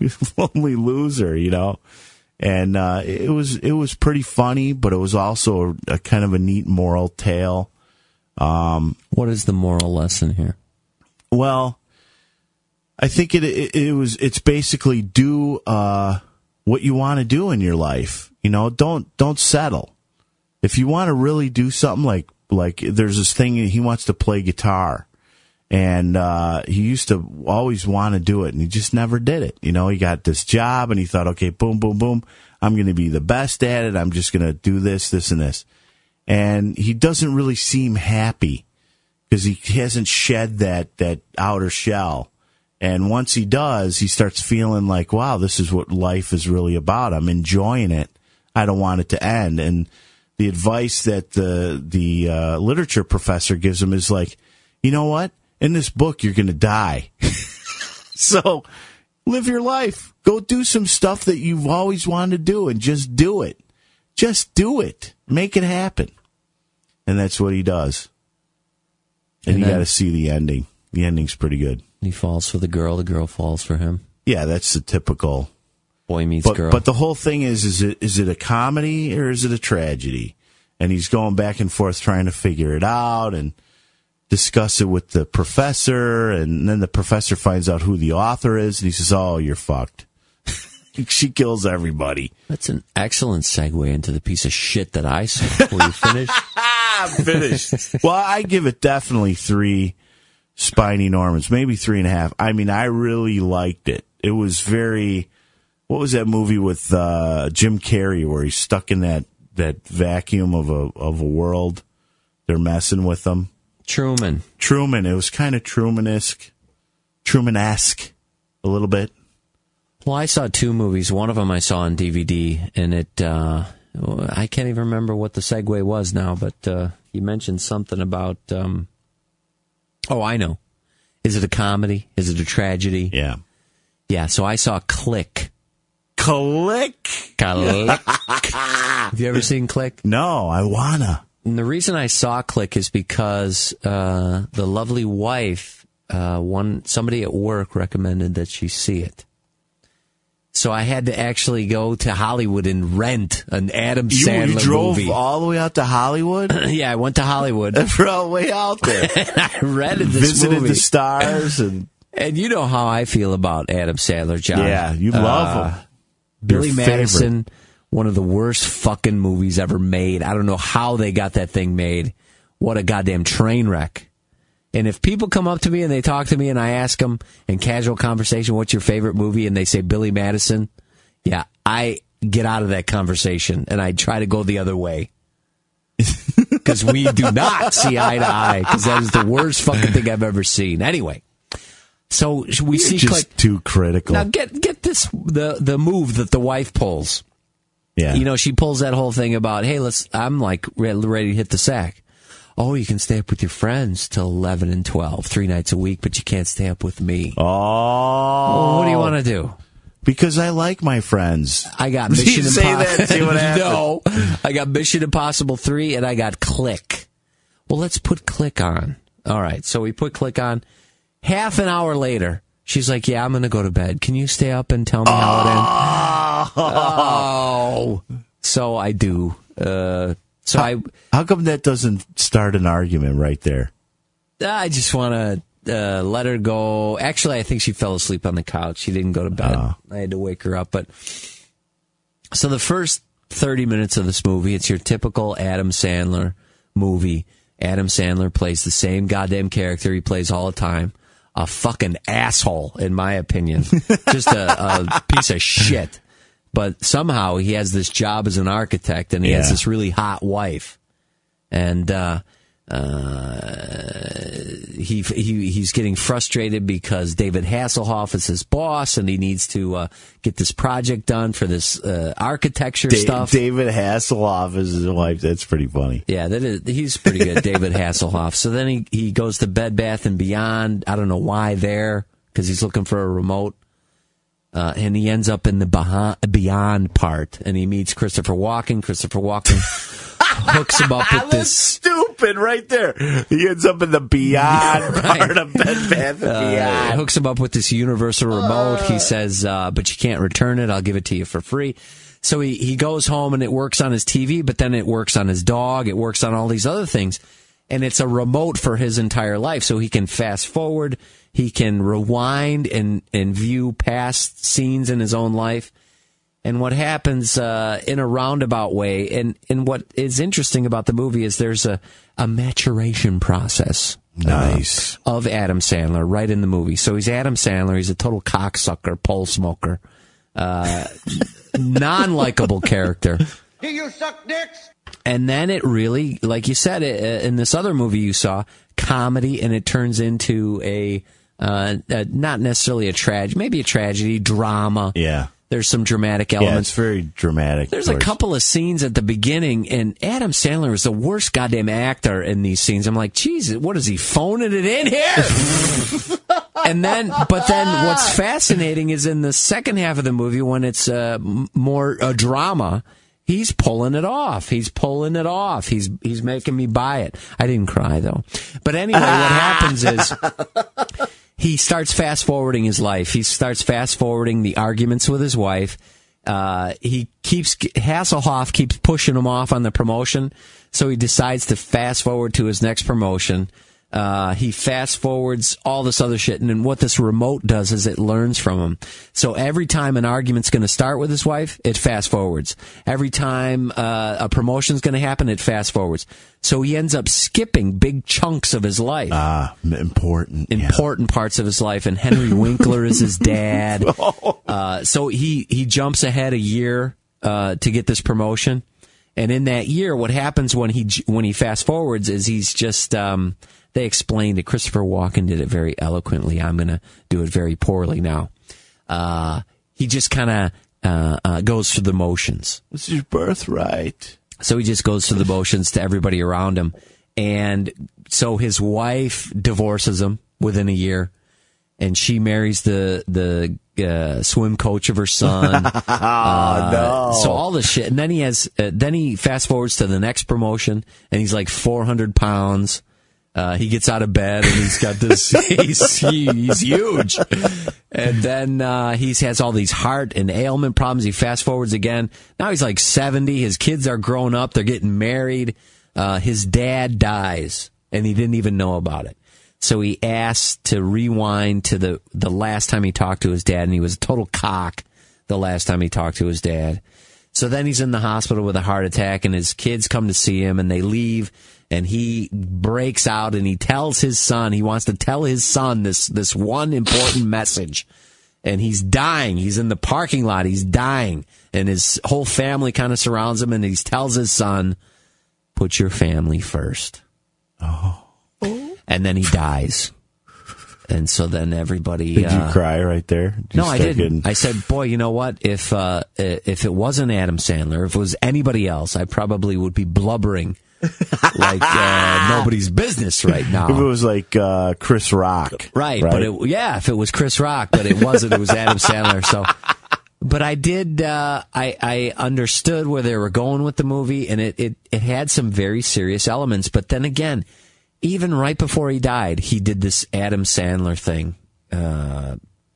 lonely loser, you know, and uh, it was it was pretty funny, but it was also a, a kind of a neat moral tale. Um, what is the moral lesson here? Well, I think it it, it was it's basically do uh, what you want to do in your life. You know, don't don't settle. If you want to really do something, like like there's this thing, he wants to play guitar. And uh, he used to always want to do it, and he just never did it. You know, he got this job, and he thought, okay, boom, boom, boom, I'm going to be the best at it. I'm just going to do this, this, and this. And he doesn't really seem happy because he hasn't shed that, that outer shell. And once he does, he starts feeling like, wow, this is what life is really about. I'm enjoying it. I don't want it to end. And the advice that the, the uh, literature professor gives him is like, you know what? In this book, you're going to die. So live your life. Go do some stuff that you've always wanted to do and just do it. Just do it. Make it happen. And that's what he does. And, and you got to see the ending. The ending's pretty good. He falls for the girl. The girl falls for him. Yeah, that's the typical boy meets but, girl. But the whole thing is, is it is it a comedy or is it a tragedy? And he's going back and forth trying to figure it out and discuss it with the professor, and then the professor finds out who the author is, and he says, oh, you're fucked. She kills everybody. That's an excellent segue into the piece of shit that I saw. Were you finished? I'm finished. Well, I give it definitely three spiny Normans, maybe three and a half. I mean, I really liked it. It was very, what was that movie with uh, Jim Carrey where he's stuck in that, that vacuum of a of a world? They're messing with him. Truman. Truman. It was kind of Truman-esque. Truman-esque a little bit. Well, I saw two movies. One of them I saw on D V D, and it, uh, I can't even remember what the segue was now, but uh, you mentioned something about, um, oh, I know. Is it a comedy? Is it a tragedy? Yeah. Yeah, so I saw Click. Click? Click. Have you ever seen Click? No, I wanna. And the reason I saw Click is because uh, the lovely wife, uh, one somebody at work recommended that she see it. So I had to actually go to Hollywood and rent an Adam You, Sandler you drove movie. all the way out to Hollywood? Yeah, I went to Hollywood. For all the way out there. And I rented this Visited movie. the stars. And And you know how I feel about Adam Sandler, John. yeah, you love Uh, him. Billy Your Madison, favorite. one of the worst fucking movies ever made. I don't know how they got that thing made. What a goddamn train wreck. And if people come up to me and they talk to me and I ask them in casual conversation, what's your favorite movie? And they say Billy Madison. Yeah, I get out of that conversation and I try to go the other way. Because we do not see eye to eye, because that is the worst fucking thing I've ever seen. Anyway, so we You're see just Click. too critical. Now get get this the the move that the wife pulls. Yeah. You know, she pulls that whole thing about, hey, let's. I'm like re- ready to hit the sack. Oh, you can stay up with your friends till eleven and twelve, three nights a week, but you can't stay up with me. Oh. Well, what do you want to do? Because I like my friends. I got You Mission say Impossible. that, see what happens. No, I got Mission Impossible three, and I got Click. Well, let's put Click on. All right, so we put Click on. Half an hour later, she's like, "Yeah, I'm going to go to bed. Can you stay up and tell me how it ends?" Oh, so I do. Uh, so how, I. How come that doesn't start an argument right there? I just want to. Uh, let her go. Actually, I think she fell asleep on the couch. She didn't go to bed. Oh. I had to wake her up. But so the first thirty minutes of this movie, it's your typical Adam Sandler movie. Adam Sandler plays the same goddamn character he plays all the time. A fucking asshole, in my opinion. Just a, a piece of shit. But somehow he has this job as an architect, and he Yeah. has this really hot wife. And, uh, Uh, he he he's getting frustrated because David Hasselhoff is his boss, and he needs to uh, get this project done for this uh, architecture Da- stuff. David Hasselhoff is his wife. That's pretty funny. Yeah, that is, he's pretty good, David Hasselhoff. So then he he goes to Bed Bath and Beyond. I don't know why there, because he's looking for a remote. Uh, and he ends up in the behind, Beyond part, and he meets Christopher Walken. Christopher Walken hooks him up with this. Stupid, right there. He ends up in the Beyond Right. part of Bed Bath and Uh, Beyond. hooks him up with this universal remote. He says, uh, but you can't return it. I'll give it to you for free. So he, he goes home and it works on his T V, but then it works on his dog. It works on all these other things. And it's a remote for his entire life. So he can fast forward. He can rewind and, and view past scenes in his own life. And what happens uh, in a roundabout way, and, and what is interesting about the movie is there's a, a maturation process. Nice. Uh, of Adam Sandler right in the movie. So he's Adam Sandler. He's a total cocksucker, pole smoker, uh, non-likable character. Do you suck dicks? And then it really, like you said, uh, in this other movie you saw, comedy, and it turns into a, uh, uh, not necessarily a tragedy, maybe a tragedy, drama. Yeah. There's some dramatic Yeah, elements. it's very dramatic. There's a towards- couple of scenes at the beginning, and Adam Sandler is the worst goddamn actor in these scenes. I'm like, Jesus, what is he phoning it in here? And then, but then what's fascinating is in the second half of the movie when it's uh, m- more a drama, he's pulling it off. He's pulling it off. He's he's making me buy it. I didn't cry though. But anyway, what happens is he starts fast forwarding his life. He starts fast forwarding the arguments with his wife. Uh, he keeps Hasselhoff keeps pushing him off on the promotion, so he decides to fast forward to his next promotion. Uh, he fast forwards all this other shit, and then what this remote does is it learns from him. So every time an argument's going to start with his wife, it fast forwards. Every time uh, a promotion's going to happen, it fast forwards. So he ends up skipping big chunks of his life. Ah, important. yeah. Important parts of his life, and Henry Winkler is his dad. Uh, so he, he jumps ahead a year uh, to get this promotion, and in that year, what happens when he when he fast forwards is he's just um, they explained it. Christopher Walken did it very eloquently. I'm going to do it very poorly now. Uh, he just kind of uh, uh, goes through the motions. This is your birthright. So he just goes through the motions to everybody around him. And so his wife divorces him within a year, and she marries the the uh, swim coach of her son. Oh, Uh, no. So all this shit, and then he has, uh, then he fast forwards to the next promotion, and he's like four hundred pounds. Uh, he gets out of bed and he's got this, he's, he, he's huge. And then, uh, he has all these heart and ailment problems. He fast forwards again. Now he's like seventy. His kids are grown up. They're getting married. Uh, his dad dies and he didn't even know about it. So he asked to rewind to the, the last time he talked to his dad, and he was a total cock the last time he talked to his dad. So then he's in the hospital with a heart attack, and his kids come to see him, and they leave, and he breaks out, and he tells his son, he wants to tell his son this, this one important message. And he's dying. He's in the parking lot. He's dying. And his whole family kind of surrounds him, and he tells his son, put your family first. Oh. And then he dies. And so then everybody... Did you uh, cry right there? Did you no, I start didn't. getting- I said, boy, you know what? If uh, if it wasn't Adam Sandler, if it was anybody else, I probably would be blubbering like uh, nobody's business right now. If it was like uh, Chris Rock. Right, but it, yeah, if it was Chris Rock, but it wasn't. It was Adam Sandler. So, but I did. Uh, I I understood where they were going with the movie, and it, it it had some very serious elements. But then again, even right before he died, he did this Adam Sandler thing, uh,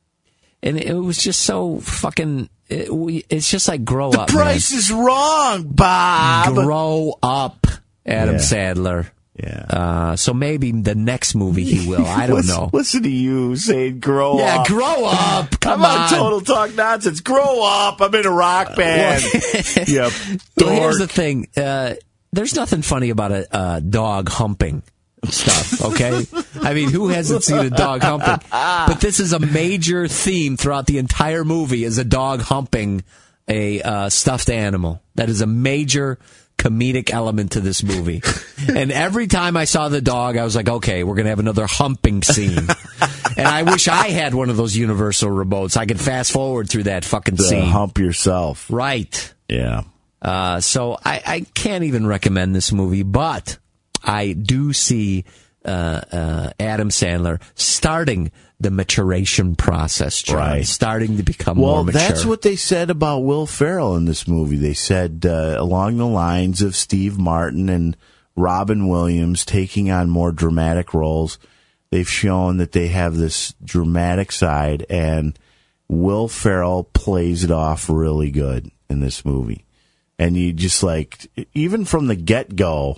and it was just so fucking. It, we, it's just like grow the up. The price man. is wrong, Bob. Grow up, Adam Yeah. Sandler. Yeah. Uh, so maybe the next movie he will. I don't listen, know. Listen to you saying grow Yeah, up. grow up. Come I'm on. on Total Talk Nonsense. Grow up. I'm in a rock band. Yeah. Well, here's the thing. Uh, there's nothing funny about a uh, dog humping stuff, okay? I mean, who hasn't seen a dog humping? But this is a major theme throughout the entire movie is a dog humping a uh, stuffed animal. That is a major comedic element to this movie. And every time I saw the dog, I was like, okay, we're going to have another humping scene. And I wish I had one of those Universal remotes. I could fast forward through that fucking To scene. hump yourself. Right. Yeah. Uh, so I, I can't even recommend this movie, but I do see uh, uh, Adam Sandler starting the maturation process, John. Right. Starting to become Well, more mature. that's what they said about Will Ferrell in this movie. They said uh, along the lines of Steve Martin and Robin Williams taking on more dramatic roles. They've shown that they have this dramatic side, and Will Ferrell plays it off really good in this movie. And you just like, even from the get-go,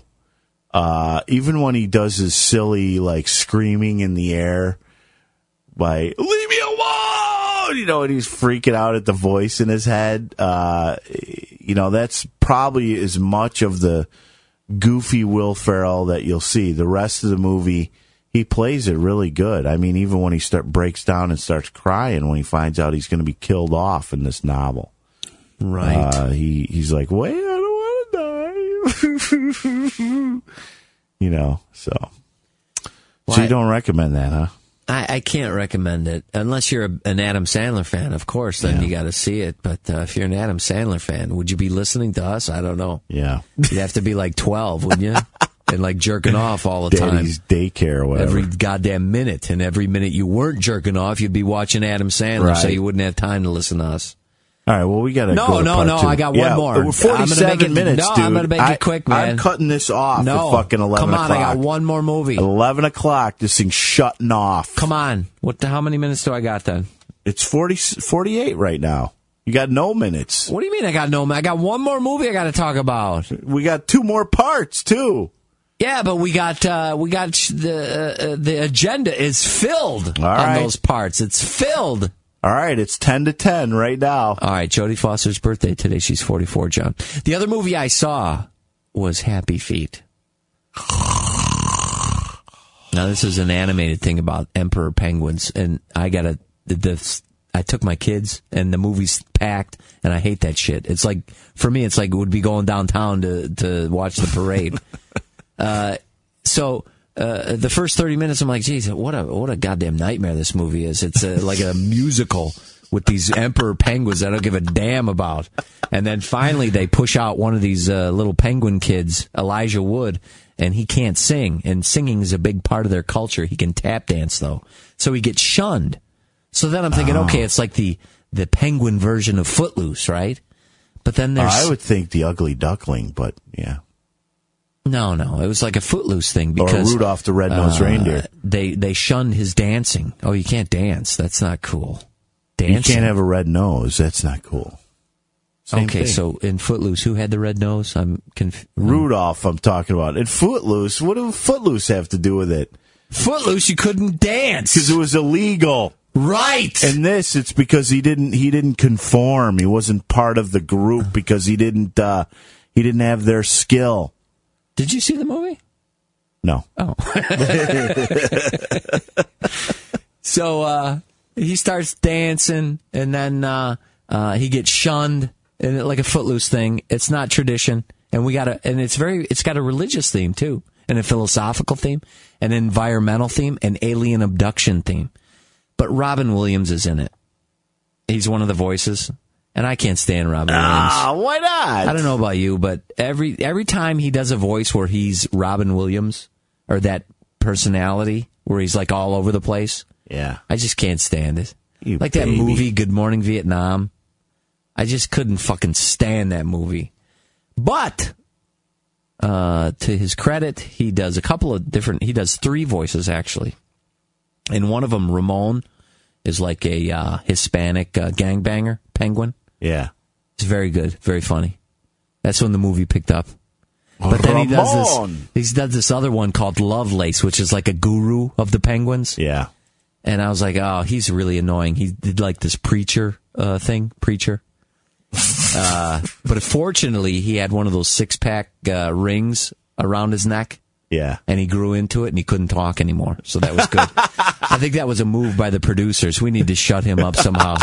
uh, even when he does his silly, like, screaming in the air, by leave me alone, you know, and he's freaking out at the voice in his head. Uh, you know, that's probably as much of the goofy Will Ferrell that you'll see. The rest of the movie, he plays it really good. I mean, even when he start breaks down and starts crying when he finds out he's going to be killed off in this novel. Right. Uh, he he's like, wait, I don't want to die. You know, so. Well, so you I- don't recommend that, huh? I, I can't recommend it unless you're a, an Adam Sandler fan. Of course, then Yeah. you got to see it. But uh, if you're an Adam Sandler fan, would you be listening to us? I don't know. Yeah. You'd have to be like twelve, wouldn't you? And like jerking off all the Daddy's time. daycare or whatever. Every goddamn minute. And every minute you weren't jerking off, you'd be watching Adam Sandler, so Right. you wouldn't have time to listen to us. All right, well, we got to No, go to no, part no, two. I got one Yeah, more. we're I'm gonna forty-seven make it- minutes, no, dude. I'm gonna make it I- quick, man. I'm cutting this off No. at fucking eleven Come on, o'clock. I got one more movie. eleven o'clock, this thing's shutting off. Come on. What the, how many minutes do I got then? It's forty, forty-eight right now. You got no minutes. What do you mean I got no I got one more movie I got to talk about. We got two more parts, too. Yeah, but we got uh, we got sh- the uh, the agenda is filled All on right. those parts. It's filled. All right, it's ten to ten right now. All right, Jodie Foster's birthday today. She's forty-four, John. The other movie I saw was Happy Feet. Now, this is an animated thing about emperor penguins, and I gotta, this, I took my kids, and the movie's packed, and I hate that shit. It's like, for me, it's like it would be going downtown to, to watch the parade. uh, so, uh, the first thirty minutes, I'm like, geez, what a, what a goddamn nightmare this movie is. It's a, like a musical with these emperor penguins that I don't give a damn about. And then finally they push out one of these uh, little penguin kids, Elijah Wood, and he can't sing. And singing is a big part of their culture. He can tap dance, though. So he gets shunned. So then I'm thinking, Oh. okay, it's like the, the penguin version of Footloose, right? But then there's... I would think the Ugly Duckling, but yeah. No, no, it was like a Footloose thing because... Or Rudolph the Red-Nosed uh, Reindeer. They, they shunned his dancing. Oh, you can't dance. That's not cool. Dancing. You can't have a red nose. That's not cool. Same Okay, thing. so in Footloose, who had the red nose? I'm confused. Rudolph, I'm talking about. And Footloose, what do Footloose have to do with it? Footloose, you couldn't dance. Because it was illegal. Right. And this, it's because he didn't he didn't conform. He wasn't part of the group because he didn't uh, he didn't have their skill. Did you see the movie? No. Oh. So uh, he starts dancing, and then uh, uh, he gets shunned, and it, like a Footloose thing. It's not tradition. And we got a, and it's very, it's got a religious theme too, and a philosophical theme, an environmental theme, an alien abduction theme. But Robin Williams is in it. He's one of the voices, and I can't stand Robin Williams. Ah, why not? I don't know about you, but every every time he does a voice where he's Robin Williams, or that personality where he's like all over the place, Yeah. I just can't stand it. You like that baby. movie, Good Morning Vietnam. I just couldn't fucking stand that movie. But, uh, to his credit, he does a couple of different, he does three voices actually. And one of them, Ramon, is like a uh, Hispanic uh, gangbanger, penguin. Yeah. It's very good, very funny. That's when the movie picked up. But then he does Ramon. this, he does this other one called Lovelace, which is like a guru of the penguins. Yeah. And I was like, oh, he's really annoying. He did like this preacher uh, thing, preacher. Uh, but fortunately, he had one of those six-pack uh, rings around his neck. Yeah. And he grew into it, and he couldn't talk anymore. So that was good. I think that was a move by the producers. We need to shut him up somehow.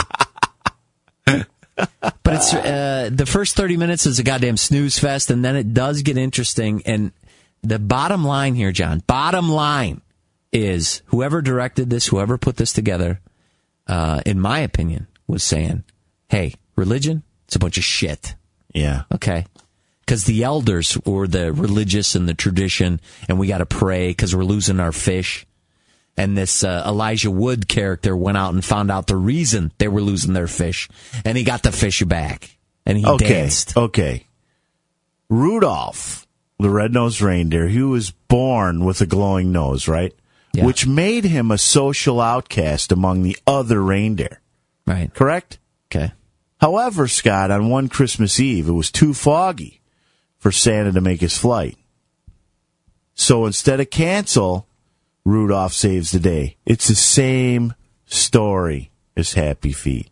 But it's uh, the first thirty minutes is a goddamn snooze fest, and then it does get interesting. And the bottom line here, John, bottom line is whoever directed this, whoever put this together, uh, in my opinion, was saying, hey, religion, it's a bunch of shit. Yeah. Okay? Because the elders were the religious and the tradition, and we got to pray because we're losing our fish. And this uh, Elijah Wood character went out and found out the reason they were losing their fish, and he got the fish back, and he Okay. danced. Okay. Rudolph, the red-nosed reindeer, he was born with a glowing nose, right? Yeah. Which made him a social outcast among the other reindeer. Right. Correct? Okay. However, Scott, on one Christmas Eve, it was too foggy for Santa to make his flight. So instead of cancel, Rudolph saves the day. It's the same story as Happy Feet.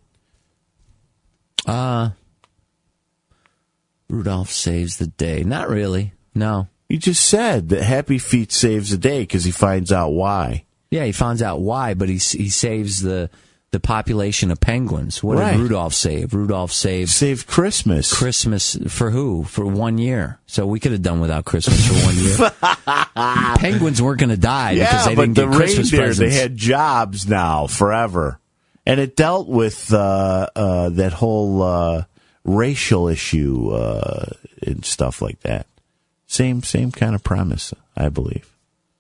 Uh, Rudolph saves the day. Not really. No. You just said that Happy Feet saves the day because he finds out why. Yeah, he finds out why, but he he saves the the population of penguins. What Right. did Rudolph save? Rudolph saved Saved Christmas. Christmas for who? For one year. So we could have done without Christmas for one year. Penguins weren't going to die because Yeah, they but didn't the get Christmas reindeer, presents. they had jobs now forever. And it dealt with uh, uh, that whole uh, racial issue uh, and stuff like that. Same same kind of premise, I believe.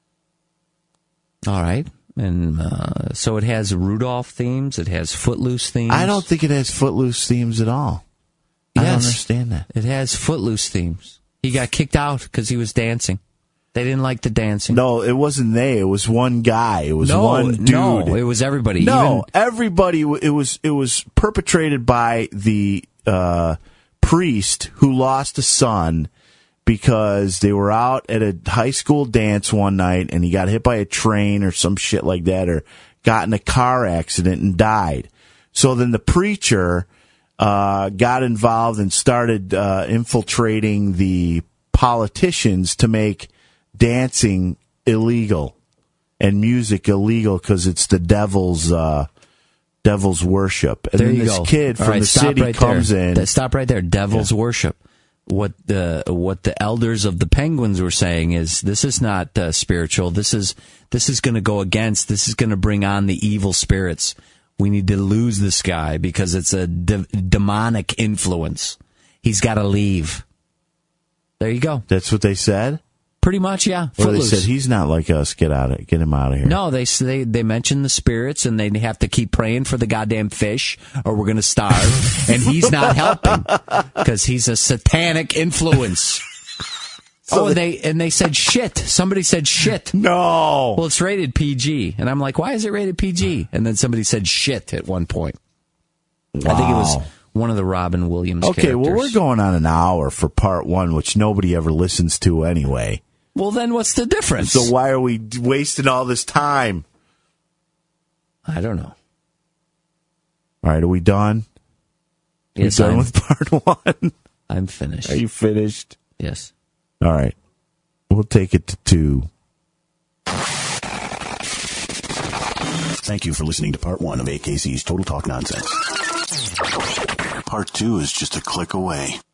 All right. And uh, so it has Rudolph themes. It has Footloose themes. I don't think it has Footloose themes at all. I don't Yes. understand that. It has Footloose themes. He got kicked out because he was dancing. They didn't like the dancing. No, it wasn't they. It was one guy. It was no, one dude. no, it was everybody. No, Even, everybody. It was it was perpetrated by the uh, priest who lost a son because they were out at a high school dance one night and he got hit by a train or some shit like that, or got in a car accident and died. So then the preacher uh, got involved and started uh, infiltrating the politicians to make dancing illegal and music illegal because it's the devil's uh, devil's worship. And there then you this go. kid All from right, the stop city right comes there. in. Th- Stop right there. Devil's worship. What the what the elders of the Penguins were saying is this is not uh, spiritual. This is this is going to go against. This is going to bring on the evil spirits. We need to lose this guy because it's a de- demonic influence. He's got to leave. There you go. That's what they said. Pretty much, yeah. Or they Footloose. said he's not like us. Get out of get him out of here. No, they they they mention the spirits, and they have to keep praying for the goddamn fish, or we're gonna starve. And he's not helping because he's a satanic influence. So oh, and they- they and they said shit. Somebody said shit. No. Well, it's rated P G, and I'm like, why is it rated P G? And then somebody said shit at one point. Wow. I think it was one of the Robin Williams. Okay, well, characters. we're going on an hour for part one, which nobody ever listens to anyway. Well, then what's the difference? So why are we wasting all this time? I don't know. All right, are we done? Yes, we done I'm, with part one? I'm finished. Are you finished? Yes. All right. We'll take it to two. Thank you for listening to part one of A K C's Total Talk Nonsense. Part two is just a click away.